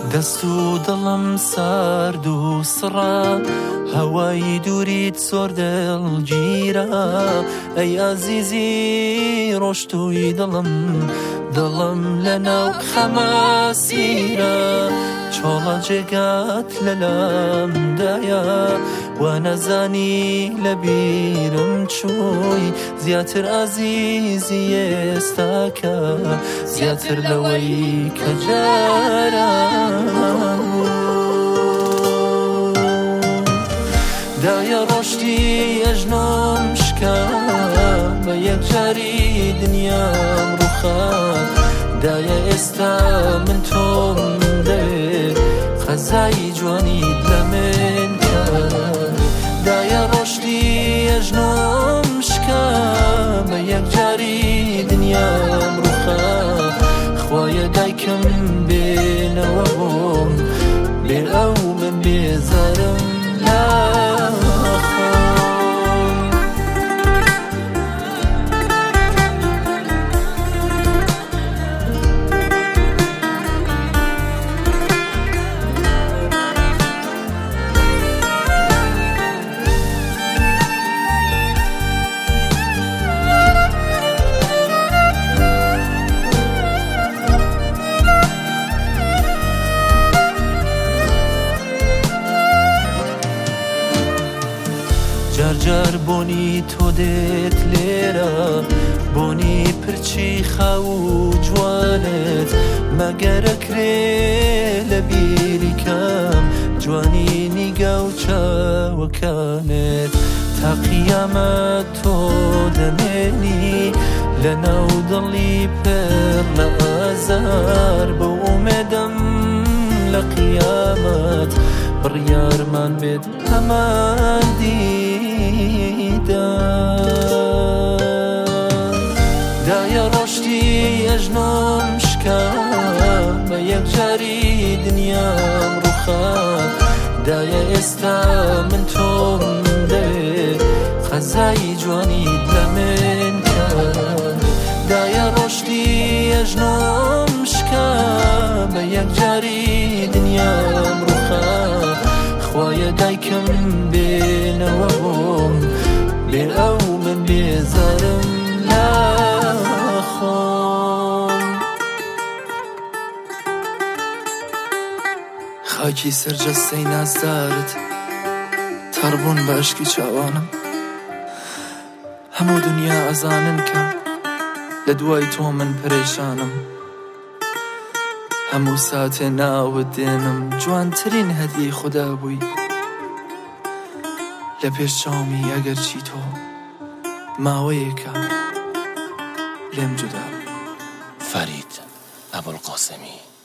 دەست و دڵم سارد و سڕا، هەوای دووریت زۆر دڵگیرە. ئەی ئازیزی ڕۆشتووی دڵم لەناو خەماسیرە. چۆڵە جێگات لەلامدایە، وا نەزانی لەبیرم چووی. زیاتر ئازیزی ئێستاکە، زیاتر لەوەی کە جارە. دایە ڕۆشتی ئەژنۆم شکا، بە یەکجاری دنیام ڕووخا. دایە ئێستا من تۆم دەوێ، خەزایی جوانیت لە من کە. دایە ڕۆشتی ئەژنۆم شکا، بە یەکجاری دنیام ڕووخا. خوایە دایکم بێنەوە بۆم، بێ ئەو من بێزارم لا جار بۆنی تۆ دێت لێرە، بۆنی پرچی خاو و جوانت. مەگەرەکرێ لە بیری کەم، جوانی نیگا و چاوەکانت. تا قیامەت تۆ دەمێنی لە ناو دڵی پڕ لە ئازار. بە ئومێدەم لە قیامەت بڕیارمان بێت هەمان دیدار. دایە ڕۆشتی ئەژنۆم شکا، بە یەکجاری دنیام ڕووخا. دایە ئێستا من تۆم دەوێ، خەزایی جوانیت لە من کە. دایە ڕۆشتی ئەژنۆم شکا، بە یەکجاری دنیام ڕووخا. خوایە دایکم بێنەوە بۆم، بێ ئەو من بێزارم لا خۆم. خاکی سەرجەستەی نازدارت تەڕبوون بە ئەشکی چاوانم. هەموو دنیا ئەزانن کە لە دوای تۆ من پەرێشانم. هەموو ساتێ ناوت دێنم، جوانترین هەدیەی خوددا بووی. لە پێش چاومی ئەگەرچی تۆ ماوەیەکە لێم جودا. فرید ابوالقاسمی.